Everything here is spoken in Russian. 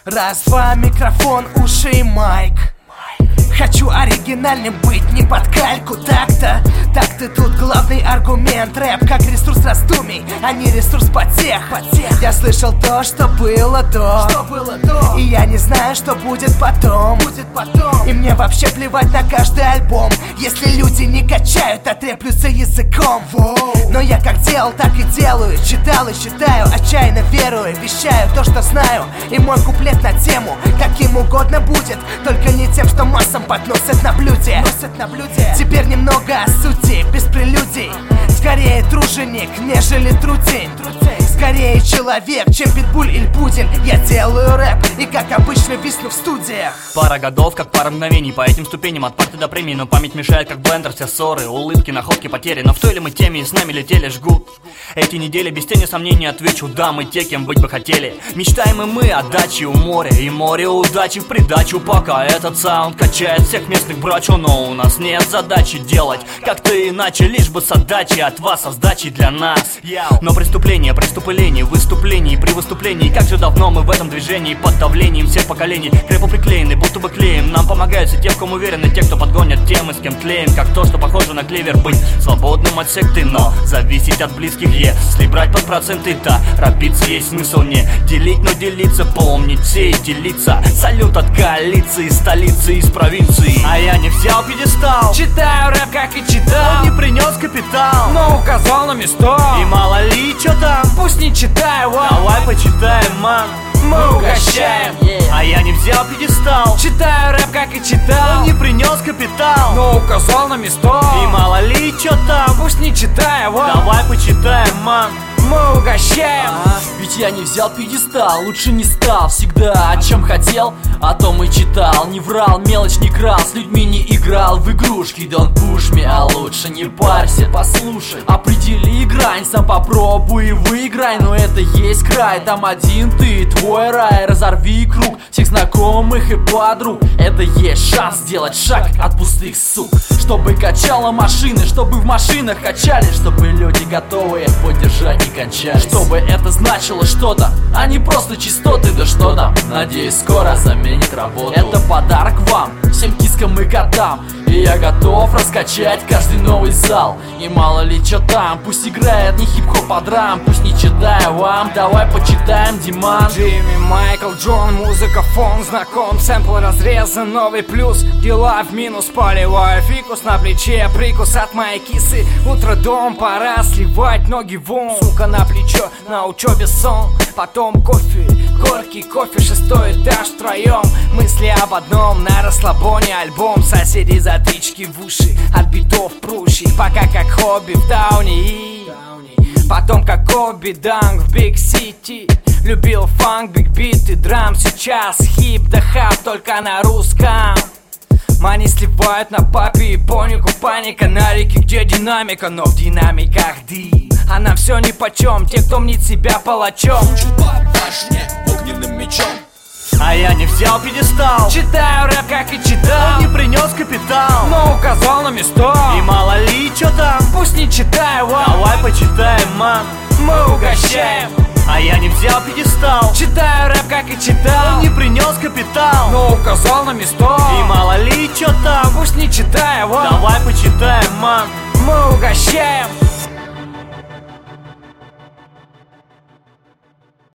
Раз, два, микрофон, уши и майк. Хочу оригинальным быть, не под кальку, так-то. Так-то тут главный аргумент. Рэп как ресурс раздумий, а не ресурс потех. Я слышал то, что было до. И я не знаю, что будет потом. И мне вообще плевать на каждый альбом, если люди не качают, а треплются языком. Но я как делал, так и делаю. Читал и читаю, отчаянно верую. Вещаю то, что знаю. И мой куплет на тему каким угодно будет, только не тем, что массам подносят на блюде. Теперь немного о сути, без прелюдий. Скорее труженик, нежели трутень. Скорее человек, чем питбуль или пудель. Я делаю рэп и как обычно висну в студиях. Пара годов, как пара мгновений. По этим ступеням от парты до премии. Но память мешает, как блендер, все ссоры, улыбки, находки, потери. Но в той ли мы теме и с нами летели, жгут эти недели, без тени сомнений отвечу: да, мы те, кем быть бы хотели. Мечтаем и мы о даче у моря, и море удачи в придачу. Пока этот саунд качает всех местных брачо, но у нас нет задачи делать как-то иначе, лишь бы с отдачи от вас, а сдачи для нас. Но преступление, выступлений, при выступлении. Как же давно мы в этом движении, под давлением всех поколений. Крепко приклеены, будто бы клеем. Нам помогают все те, в ком уверены, те, кто подгонят тем, и с кем тлеем. Как то, что похоже на клевер, быть свободным от секты, но зависеть от близких, если брать под проценты, да, робиться есть смысл не делить, но делиться, помнить все эти лица. Салют от коалиции, столицы из провинции. А я не взял пьедестал, читаю рэп, как и читал. Он не принес капитал, но указал на место. И мало ли, чё там, пусть не читаю вам. Давай почитаем, ман, мы угощаем. А я не взял пьедестал, читаю рэп, как и читал. Он не принес капитал, но указал на место. И мало ли, чё там, пусть не читаю вам. Давай почитаем, ман, мы угощаем. Ведь я не взял пьедестал, лучше не стал. Всегда о чем хотел, о том и читал. Не врал, мелочь не крал, с людьми не играл в игрушки. Don't push me, а лучше не парься, послушай. Определи грань, сам попробуй и выиграй. Но это есть край, там один ты, твой рай. Разорви круг всех знакомых и подруг. Это есть шанс сделать шаг от пустых сук. Чтобы качала машины, чтобы в машинах качали. Чтобы люди готовые поддержать и кончать. Чтобы это значило что-то, а не просто частоты. Да что там, надеюсь, скоро заменит работу. Это подарок вам, всем кискам и котам. И я готов раскачать каждый новый зал. И мало ли чё там, пусть играет не хип-хоп, а драм. Пусть не читаю вам, давай почитаем, Диман. Джимми, Майкл, Джон, музыка, фон знаком. Сэмпл разрезан, новый плюс. Дела в минус, поливаю фикус на плече. Прикус от моей кисы. Утро, дом, пора сливать ноги вон. Сумка на плечо, на учебе сон. Потом кофе, горький кофе, 6-й этаж втроем. Мысли об одном, на расслабоне альбом. Соседи затычки в уши, от битов прущих. Пока как хобби в Дауне и потом как Коби Данг в Биг Сити. Любил фанк, биг бит и драм. Сейчас хип да хап только на русском. Мани сливают на папе и понику. Паника на реке, где динамика, но в динамиках дым. А нам все нипочем, те, кто мнит себя палачом. Чувак башне огненным мечом. А я не взял пьедестал, читаю рэп, как и читал. Он не принес капитал, но указал на место. И мало ли, чё там, пусть не читаю вам. Давай почитаем, ман, мы угощаем. А я не взял пьедестал, читаю рэп, как и читал. Он не принес капитал, но указал на место. И мало ли, чё там, пусть не читаю вам. Давай почитаем, ман, мы угощаем.